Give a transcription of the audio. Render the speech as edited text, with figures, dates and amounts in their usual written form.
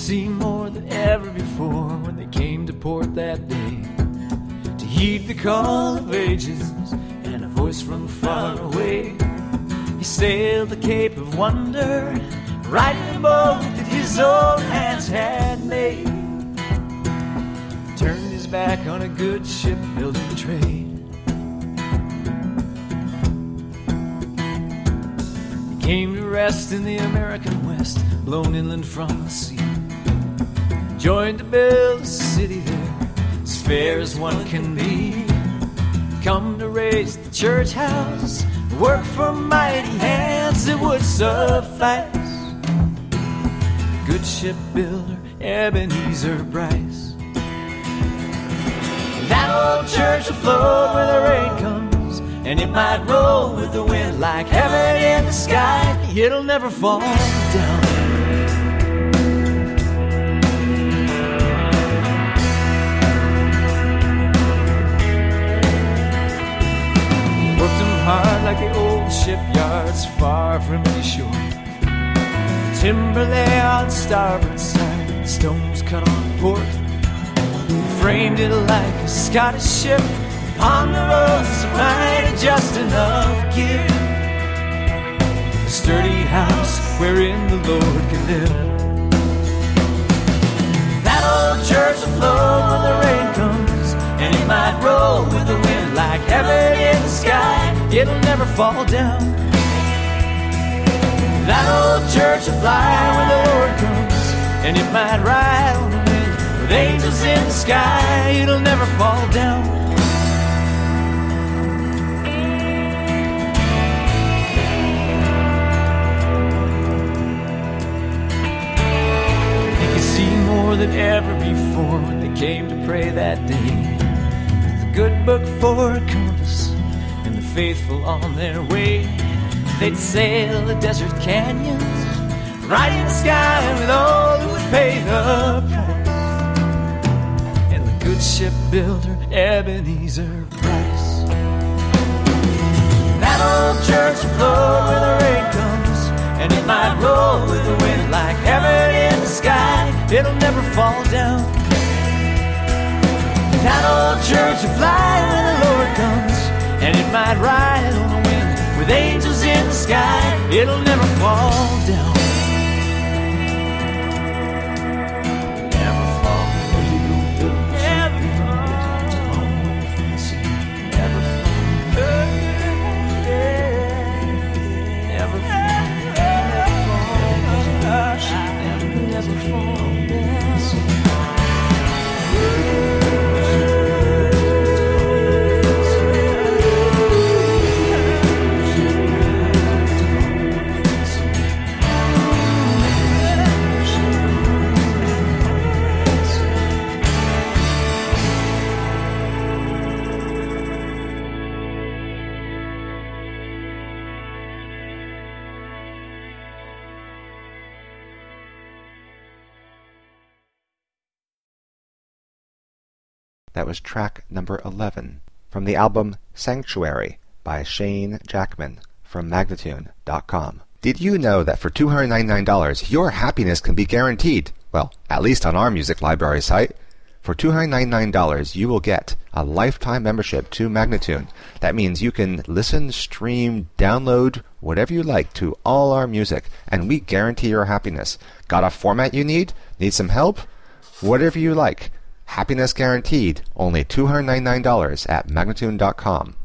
see more than ever before when they came to port that day to heed the call of ages and a voice from far away. He sailed the Cape of Wonder, riding a boat that his own hands had made. Turned his back on a good shipbuilding trade. He came to rest in the American West, blown inland from the sea. Joined to build a city there, as fair as one can be. Come to raise the church house, work for mighty hands that would suffice. Good shipbuilder Ebenezer Bryce. That old church will float where the rain comes, and it might roll with the wind like heaven in the sky. It'll never fall down. Worked them hard like the old shipyards far from any shore. Timber lay on starboard side, stones cut on port. Framed it like a Scottish ship on the roads, mighty just enough gear. A sturdy house wherein the Lord can live. That old church will float when the rain comes, and it might roll with the wind like heaven in the sky. It'll never fall down. That old church will fly when the Lord comes, and it might ride on the wind with angels in the sky. It'll never fall down. They could see more than ever before when they came to pray that day, with the good book for a compass and the faithful on their way. They'd sail the desert canyons, right in the sky with all who would pay the price. And the good shipbuilder Ebenezer Bryce. That old church will float where the rain comes, and it might roll with the wind like heaven in the sky. It'll never fall down. That old church will fly when the Lord comes, and it might ride on the wind with angels in the sky. It'll never fall down. Never fall. Never fall. Never fall. Never fall. Never fall. That was track number 11 from the album Sanctuary by Shane Jackman from Magnatune.com. Did you know that for $299 your happiness can be guaranteed? Well, at least on our music library site. For $299 you will get a lifetime membership to Magnatune. That means you can listen, stream, download, whatever you like to all our music, and we guarantee your happiness. Got a format you need? Need some help? Whatever you like. Happiness guaranteed. Only $299 at Magnatune.com.